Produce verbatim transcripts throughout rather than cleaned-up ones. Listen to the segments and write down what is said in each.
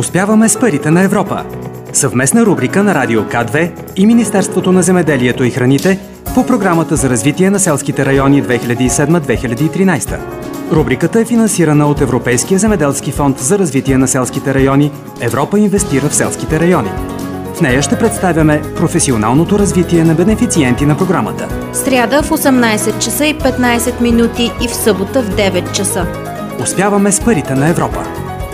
Успяваме с парите на Европа. Съвместна рубрика на Радио К две и Министерството на земеделието и храните по програмата за развитие на селските райони две хиляди и седма - две хиляди и тринадесета. Рубриката е финансирана от Европейския земеделски фонд за развитие на селските райони „Европа инвестира в селските райони“. В нея ще представяме професионалното развитие на бенефициенти на програмата. Сряда в осемнадесет часа и петнадесет минути и в събота в девет часа. Успяваме с парите на Европа.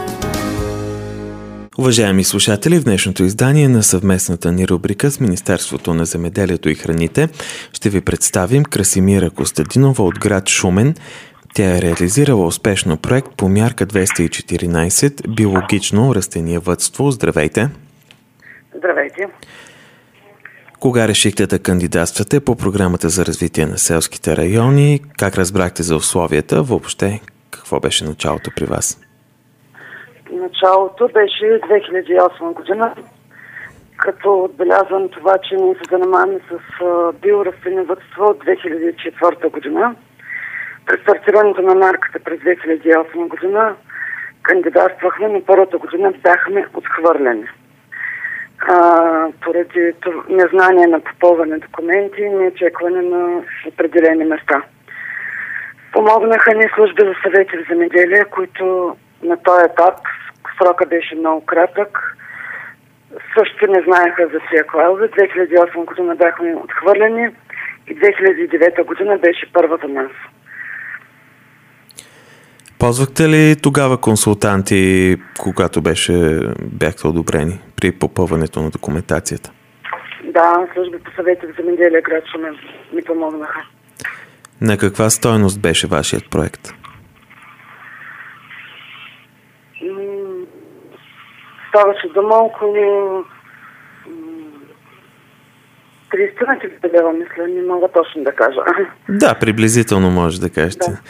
Уважаеми слушатели, в днешното издание на съвместната ни рубрика с Министерството на земеделието и храните ще ви представим Красимира Костадинова от град Шумен. Тя е реализирала успешно проект по мярка двеста и четиринадесет биологично растениевъдство. Здравейте! Здравейте! Кога решихте да кандидатствате по програмата за развитие на селските райони? Как разбрахте за условията? Въобще, какво беше началото при вас? Началото беше две хиляди и осма година, като отбелязвам това, че ние се занимаваме с биорастениевъдство от две хиляди и четвърта година. През стартирането на мярката през две хиляди и осма година кандидатствахме, но първата година бяхме отхвърлени. А, поради незнание на попълване документи и неочекване на определени места. Помогнаха ни служби за съвети в земеделие, които на този етап срока беше много кратък. Също не знаеха за тия клаузи. две хиляди и осма година бяхме отхвърлени и две хиляди и девета година беше първа за нас. Ползвахте ли тогава консултанти, когато беше, бяхте одобрени при попълването на документацията? Да, служби по съвети в земеделие град Шумен ми помогнаха. На каква стойност беше вашият проект? Ставаше дума около триста на хиляди лева, мисля, не мога точно да кажа. Да, приблизително може да кажете. Да.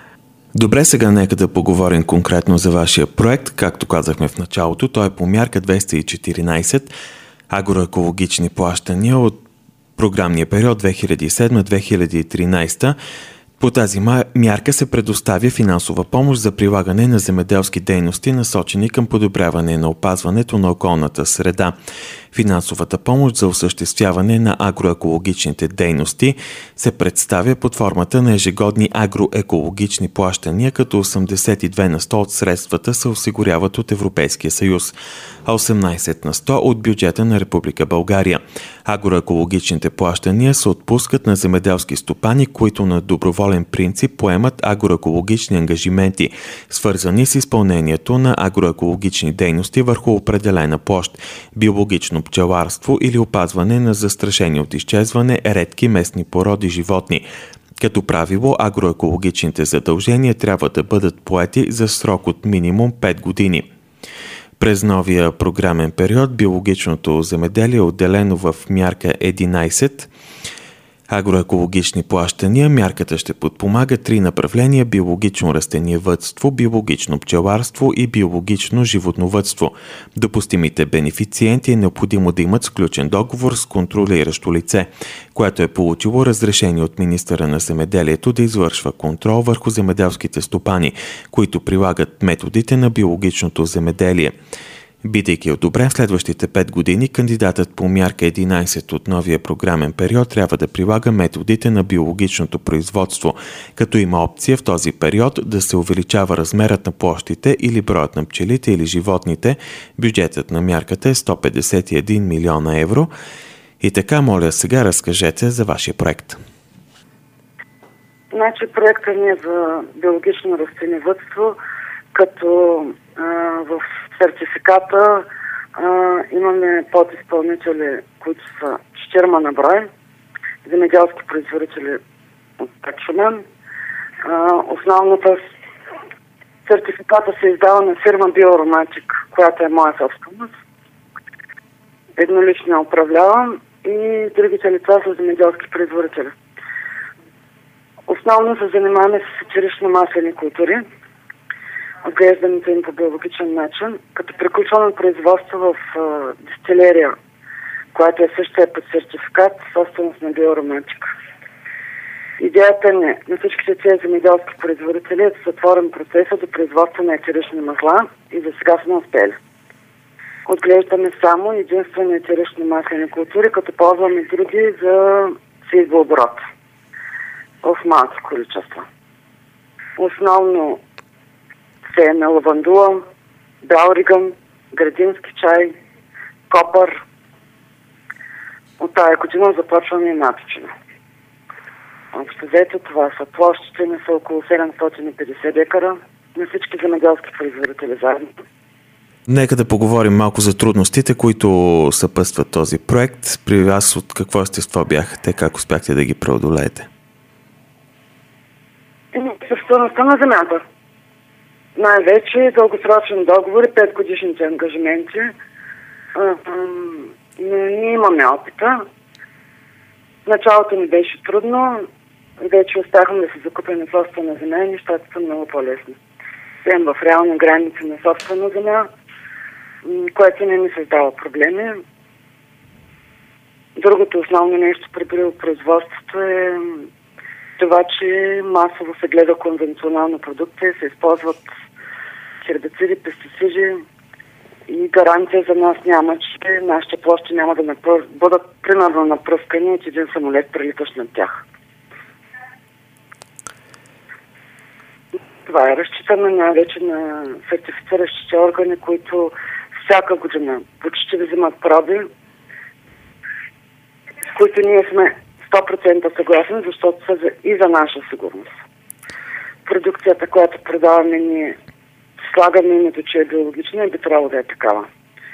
Добре, сега нека да поговорим конкретно за вашия проект. Както казахме в началото, той е по мярка двеста и четиринадесет агроекологични плащания от програмния период две хиляди и седма - две хиляди и тринадесета. По тази мярка се предоставя финансова помощ за прилагане на земеделски дейности, насочени към подобряване на опазването на околната среда. Финансовата помощ за осъществяване на агроекологичните дейности се представя под формата на ежегодни агроекологични плащания, като осемдесет и две на сто от средствата се осигуряват от Европейския съюз, а осемнадесет на сто от бюджета на Република България. Агроекологичните плащания се отпускат на земеделски стопани, които на доброволен принцип поемат агроекологични ангажименти, свързани с изпълнението на агроекологични дейности върху определена площ, биологично пчеларство или опазване на застрашени от изчезване редки местни породи животни. Като правило, агроекологичните задължения трябва да бъдат поети за срок от минимум пет години. През новия програмен период биологичното земеделие е отделено в мярка единадесет агроекологични плащания. Мярката ще подпомага три направления: биологично растениевъдство, биологично пчеларство и биологично животновъдство. Допустимите бенефициенти е необходимо да имат сключен договор с контролиращо лице, което е получило разрешение от министъра на земеделието да извършва контрол върху земеделските стопани, които прилагат методите на биологичното земеделие. Бидейки одобрен в следващите пет години, кандидатът по мярка единадесет от новия програмен период трябва да прилага методите на биологичното производство, като има опция в този период да се увеличава размерът на площите или броят на пчелите или животните. Бюджетът на мярката е сто петдесет и един милиона евро. И така, моля, сега разкажете за вашия проект. Значи проектът ни е за биологично растениевъдство, като а, в сертификата а, имаме подизпълнители, които са четирима на брой, земеделски производители от Шумен. Основната сертификата се издава на фирма Биороматик, която е моя собственост. Еднолично я управлявам и другите лица са земеделски производители. Основно се занимаваме с етерично-маслени култури, отглеждането им по биологичен начин, като приключваме производство в а, дистилерия, която е същия под сертификат, собственост на Биороматик. Идеята ни на всичките тези земеделски производители е да затворим процеса до производство на етерични масла и за сега сме успели. отглеждаме само единствено етерични маслени култури, като ползваме други за сеитбооборот в малки количества. Основно сееме лавандула, бял ригън, градински чай, копър. От тая година започваме и маточина. Общо взето това са площите на са около седемстотин и петдесет декара на всички земеделски производители заедно. Нека да поговорим малко за трудностите, които съпътстват този проект. При вас от какво естество бяха те? Как успяхте да ги преодолеете? Собствеността на земята. Най-вече дългосрочни договори, петгодишните ангажименти. Ние имаме опита. В началото ни беше трудно. Вече успяхме да се закупим на собствена земя и нещата са много по-лесни. Стоим в реални граници на собствена земя, което не ми създава проблеми. Другото основно нещо при биопроизводството е това, че масово се гледа конвенционална продукция, се използват хербициди, пестициди и гаранция за нас няма, че нашите площи няма да напър... бъдат примерно напръскани от един самолет, прилитащ над тях. Това е разчитане най-вече на сертифициращите органи, които всяка година почти взимат проби, с които ние сме сто процента съгласни, защото са и за наша сигурност. Продукцията, която продаваме ние, слагаме името, че е биологична и би трябвало да е такава.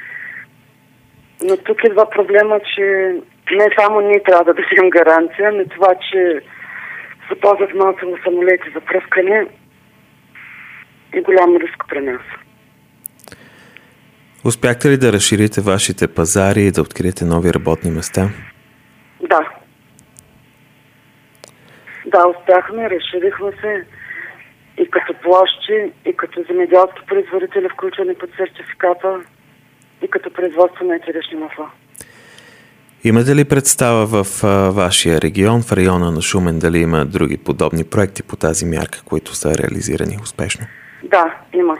Но тук идва проблема, че не само ние трябва да дадем гаранция, но това, че се ползват малко самолети за пръскане и голям риск при нас. Успяхте ли да разширите вашите пазари и да откриете нови работни места? Да. Да, успяхме, разширихме се и като площи, и като земеделски производители, включени под сертификата, и като производство на етерични масла. Имате ли представа в а, вашия регион, в района на Шумен, дали има други подобни проекти по тази мярка, които са реализирани успешно? Да, има.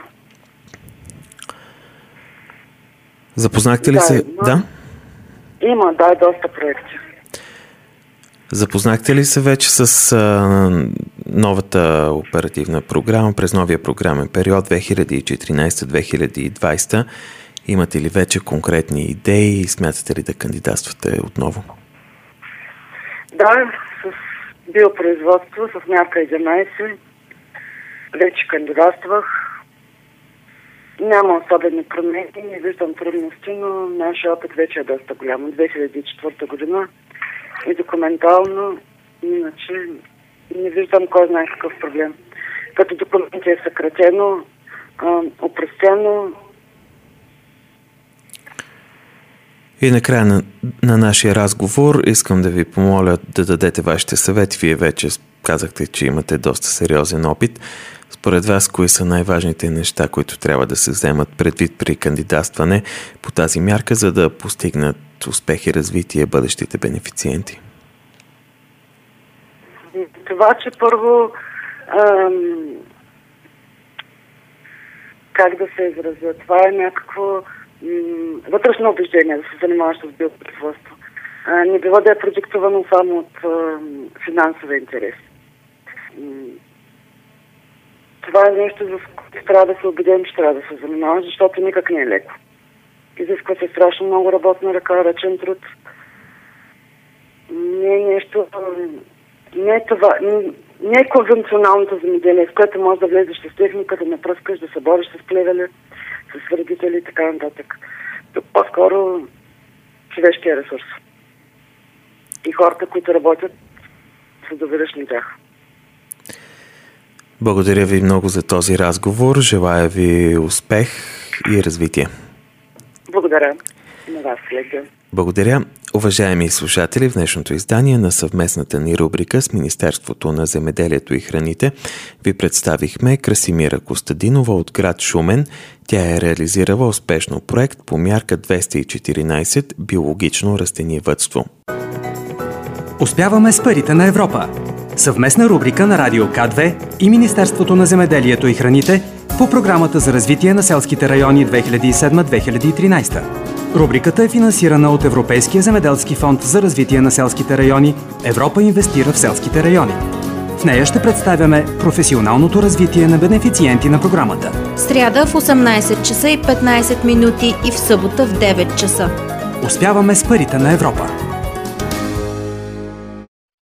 Запознахте ли да, се? Има. Да? Има, да, доста проекти. Запознахте ли се вече с а, новата оперативна програма през новия програмен период две хиляди и четиринадесета - две хиляди и двадесета? Имате ли вече конкретни идеи и смятате ли да кандидатствате отново? Да, с биопроизводство, с мярка единадесет, вече кандидатствах. Няма особени промени, не виждам трудности, но нашия опит вече е доста голям. две хиляди и четвърта година и документално, иначе не виждам кой знае какъв проблем. Като документи е съкратено, опростено. И накрая на, на нашия разговор искам да ви помоля да дадете вашите съвети. Вие вече казахте, че имате доста сериозен опит. Според вас, кои са най-важните неща, които трябва да се вземат предвид при кандидатстване по тази мярка, за да постигнат успех и развитие бъдещите бенефициенти? Това, че първо ам, как да се изразя, това е някакво м- вътрешно убеждение да се занимаваш с биопроизводство. А, не бива да е продиктовано само от ам, финансови интерес. М- Това е нещо, за което трябва да се убедим, че трябва да се занимава, защото никак не е леко. Изисква се страшно много работна ръка, ръчен труд. Не е нещо... Не е това... Не е конвенционалното земеделие, с което можеш да влезеш с техника, да напръскаш, да се бориш с плевели, с вредители и така нататък. Тук по-скоро човешкия ресурс. И хората, които работят, се довериш на тях. Благодаря ви много за този разговор. Желая ви успех и развитие. Благодаря. На вас, Лега. Благодаря. Уважаеми слушатели, в днешното издание на съвместната ни рубрика с Министерството на земеделието и храните ви представихме Красимира Костадинова от град Шумен. Тя е реализирала успешно проект по мярка двеста и четиринадесет биологично растениевъдство. Успяваме с парите на Европа. Съвместна рубрика на Радио К две и Министерството на земеделието и храните по програмата за развитие на селските райони две хиляди и седма - две хиляди и тринадесета. Рубриката е финансирана от Европейския земеделски фонд за развитие на селските райони „Европа инвестира в селските райони“. В нея ще представяме професионалното развитие на бенефициенти на програмата. Сряда в осемнадесет часа и петнадесет минути и в събота в девет часа. Успяваме с парите на Европа.